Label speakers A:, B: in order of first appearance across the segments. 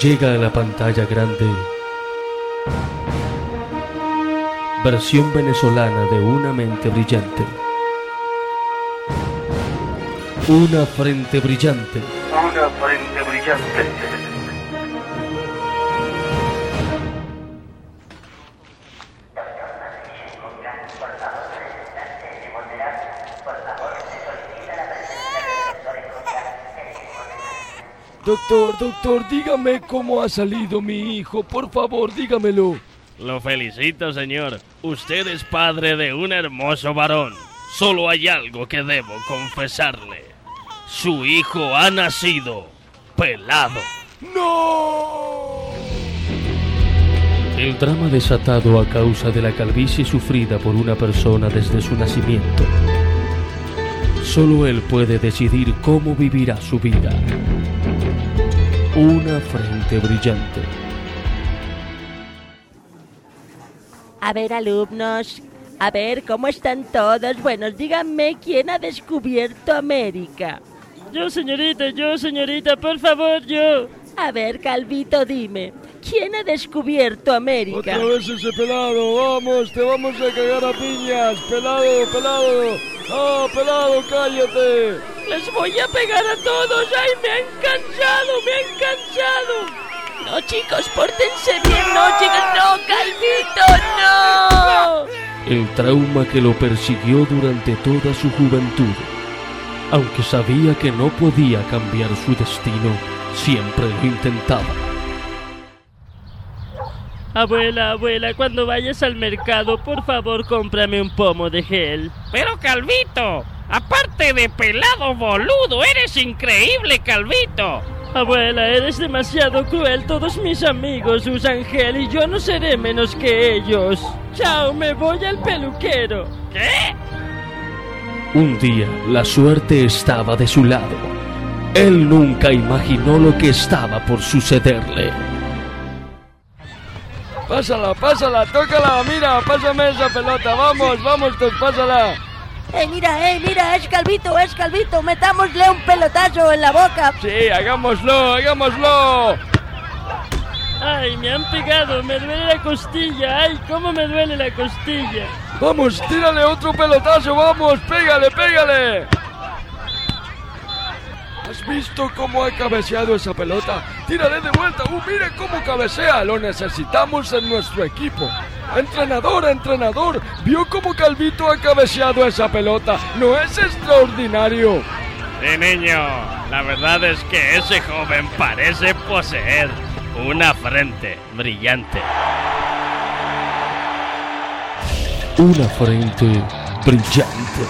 A: Llega a la pantalla grande versión venezolana de Una mente brillante. Una frente brillante.
B: Una frente brillante.
C: Doctor, dígame cómo ha salido mi hijo, por favor, dígamelo.
D: Lo felicito, señor. Usted es padre de un hermoso varón. Solo hay algo que debo confesarle. Su hijo ha nacido pelado.
C: ¡No!
A: El drama desatado a causa de la calvicie sufrida por una persona desde su nacimiento. Solo él puede decidir cómo vivirá su vida. Una frente brillante.
E: A ver, alumnos, a ver, ¿cómo están todos? Bueno, díganme quién ha descubierto América.
F: Yo, señorita, por favor, yo.
E: A ver, Calvito, dime, ¿quién ha descubierto América?
C: Otra vez ese pelado, vamos, te vamos a cagar a piñas, pelado. ¡Ah, pelado, cállate!
F: Les voy a pegar a todos. ¡Ay, me han cansado!
E: No, chicos, pórtense bien. No, chicos, no, Calvito, no.
A: El trauma que lo persiguió durante toda su juventud. Aunque sabía que no podía cambiar su destino, siempre lo intentaba.
F: Abuela, cuando vayas al mercado, por favor, cómprame un pomo de gel.
D: Pero, Calvito, aparte de pelado boludo, eres increíble, Calvito.
F: Abuela, eres demasiado cruel. Todos mis amigos usan gel y yo no seré menos que ellos. Chao, me voy al peluquero.
D: ¿Qué?
A: Un día, la suerte estaba de su lado. Él nunca imaginó lo que estaba por sucederle.
C: Pásala, tócala, mira, pásame esa pelota, vamos, pásala.
E: Mira, es Calvito, metámosle un pelotazo en la boca.
C: Sí, hagámoslo.
F: Ay, me han pegado, me duele la costilla. Ay, cómo me duele la costilla.
C: Vamos, tírale otro pelotazo, vamos, pégale. ¿Has visto cómo ha cabeceado esa pelota? Tírale de vuelta, mire cómo cabecea, lo necesitamos en nuestro equipo. Entrenador, ¿vio cómo Calvito ha cabeceado esa pelota? ¿No es extraordinario?
D: Sí, niño, la verdad es que ese joven parece poseer una frente brillante.
A: Una frente brillante.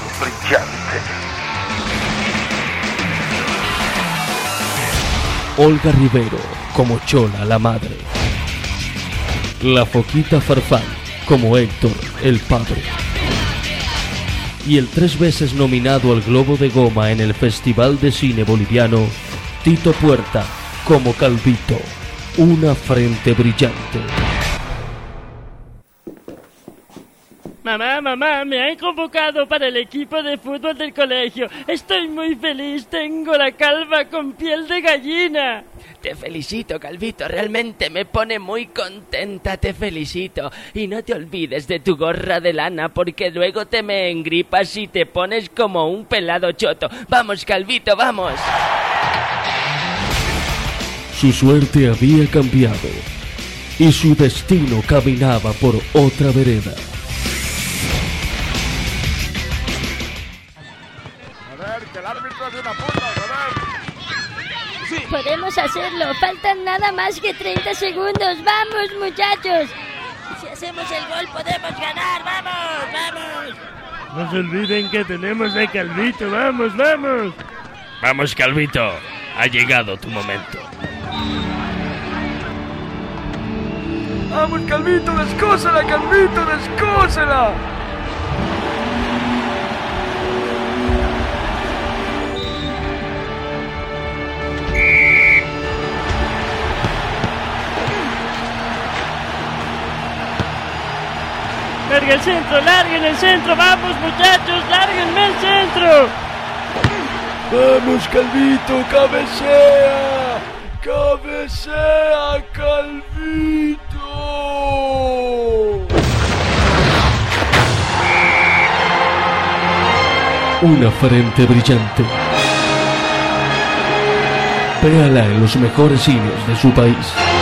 A: Olga Rivero como Chola la madre. La Foquita Farfán como Héctor el padre. Y el 3 veces nominado al Globo de Goma en el Festival de Cine Boliviano, Tito Puerta como Calvito. Una frente brillante.
F: Mamá, me han convocado para el equipo de fútbol del colegio. Estoy muy feliz, tengo la calva con piel de gallina.
E: Te felicito, Calvito, realmente me pone muy contenta, te felicito. Y no te olvides de tu gorra de lana, porque luego te me engripas y te pones como un pelado choto. Vamos, Calvito, vamos.
A: Su suerte había cambiado y su destino caminaba por otra vereda.
C: Que el árbitro hace una punta,
G: Sí. Podemos hacerlo, faltan nada más que 30 segundos, vamos muchachos.
E: Si hacemos el gol podemos ganar, vamos.
F: No se olviden que tenemos a Calvito, vamos.
D: Vamos, Calvito, ha llegado tu momento.
C: Vamos, Calvito, descósela.
F: Larguen el centro, vamos muchachos, lárguenme el centro.
C: Vamos, Calvito, cabecea. ¡Cabecea, Calvito!
A: Una frente brillante. Véala en los mejores cines de su país.